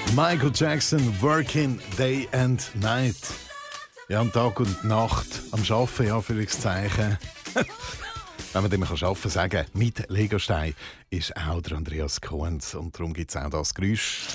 Michael Jackson, Working Day and Night. Ja, am Tag und Nacht, am Arbeiten, ja, Anführungszeichen. Wenn man dem arbeiten kann, sagen, mit Legostein ist auch der Andreas Kohns. Und darum gibt es auch das Geräusch.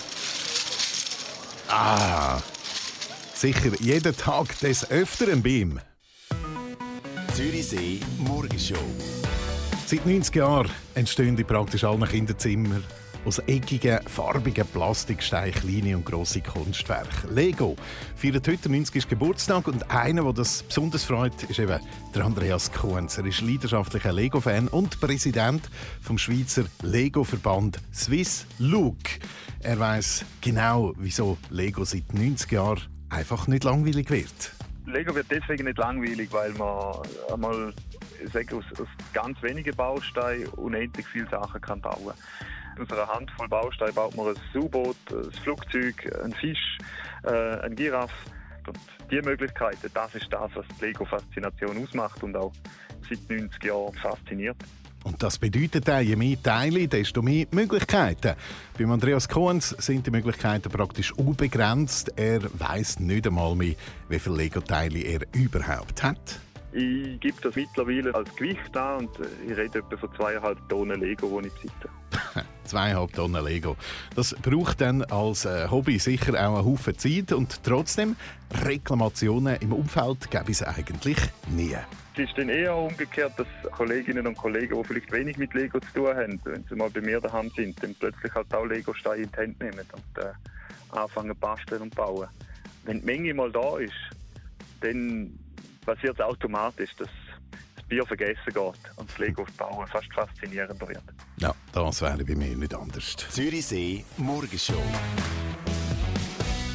Sicher jeden Tag des Öfteren bei ihm. Zürichsee Morgenshow. Seit 90 Jahren entstehen in praktisch allen Kinderzimmern aus eckigen, farbigen Plastiksteinen kleine und grosse Kunstwerke. Lego feiert heute 90. Geburtstag und einer, der das besonders freut, ist eben der Andreas Kohns. Er ist leidenschaftlicher Lego-Fan und Präsident vom Schweizer Lego-Verband Swiss Look. Er weiss genau, wieso Lego seit 90 Jahren einfach nicht langweilig wird. Lego wird deswegen nicht langweilig, weil man einmal aus ganz wenigen Bausteinen unendlich viele Sachen kann bauen. Aus einer Handvoll Bausteinen baut man ein U-Boot, ein Flugzeug, einen Fisch, eine Giraffe. Und diese Möglichkeiten, das ist das, was die Lego-Faszination ausmacht und auch seit 90 Jahren fasziniert. Und das bedeutet auch, je mehr Teile, desto mehr Möglichkeiten. Beim Andreas Kohns sind die Möglichkeiten praktisch unbegrenzt. Er weiss nicht einmal mehr, wie viele Lego-Teile er überhaupt hat. Ich gebe das mittlerweile als Gewicht an und ich rede etwa von 2,5 Tonnen Lego, die ich besitze. 2,5 Tonnen Lego. Das braucht dann als Hobby sicher auch einen Haufen Zeit und trotzdem, Reklamationen im Umfeld gäbe es eigentlich nie. Es ist dann eher umgekehrt, dass Kolleginnen und Kollegen, die vielleicht wenig mit Lego zu tun haben, wenn sie mal bei mir daheim sind, dann plötzlich halt auch Lego-Steine in die Hände nehmen und anfangen zu basteln und bauen. Wenn die Menge mal da ist, dann passiert es automatisch, dass das Bier vergessen geht und das Lego-Bauen fast faszinierender wird. Ja, das wäre bei mir nicht anders. Zürichsee Morgenshow.